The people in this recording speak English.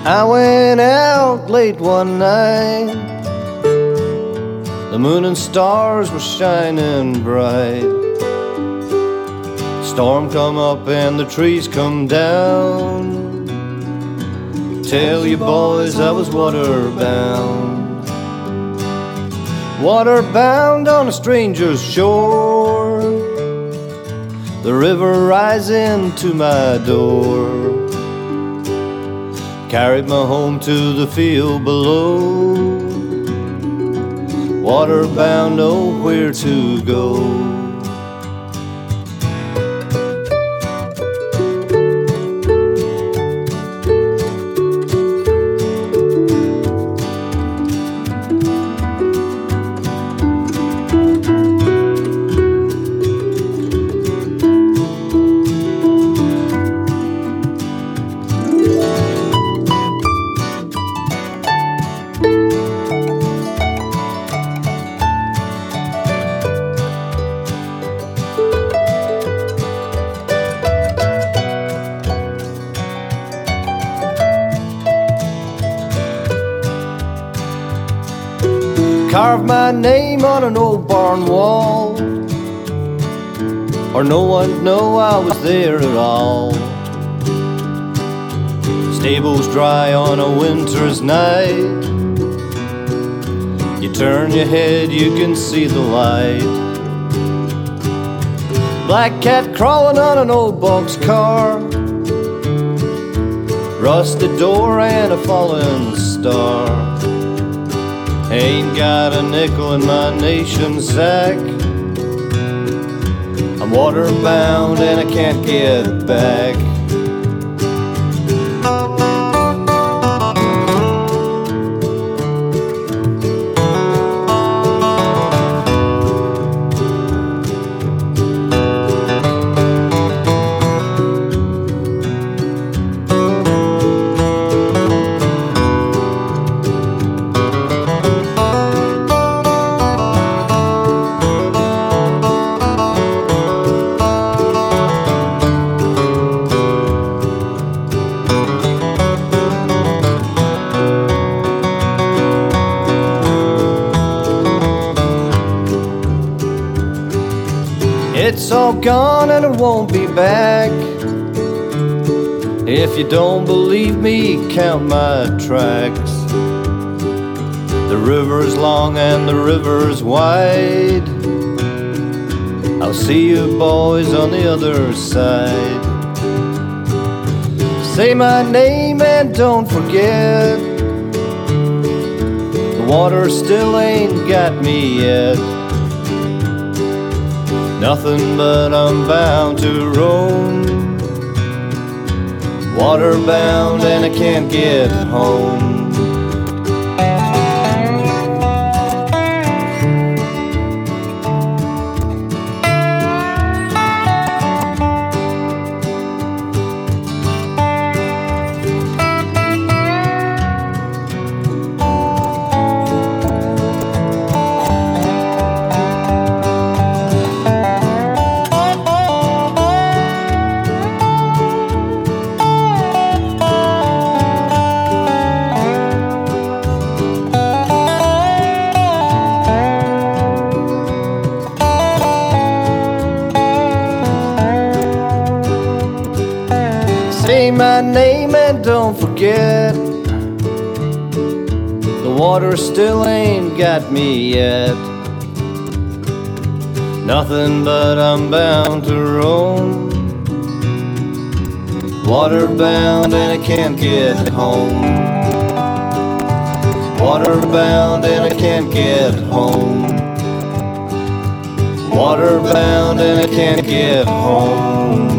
I went out late one night. The moon and stars were shining bright. Storm come up and the trees come down. Tell you boys I was waterbound. Waterbound on a stranger's shore. The river rising to my door carried me home to the field below. Waterbound, nowhere to go. Carved my name on an old barn wall, or no one know I was there at all. Stables dry on a winter's night. You turn your head, you can see the light. Black cat crawling on an old boxcar, rusted door and a fallen star. Ain't got a nickel in my nation's sack. I'm waterbound and I can't get back. It's all gone and it won't be back. If you don't believe me, count my tracks. The river's long and the river's wide. I'll see you boys on the other side. Say my name and don't forget, the water still ain't got me yet. Nothing but I'm bound to roam. Waterbound and I can't get home. Say my name and don't forget, the water still ain't got me yet. Nothing but I'm bound to roam. Waterbound and I can't get home. Waterbound and I can't get home. Waterbound and I can't get home.